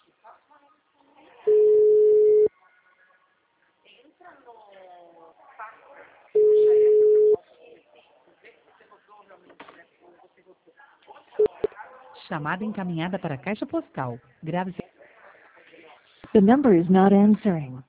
Chamada encaminhada para a caixa postal. Grave. The number is not answering.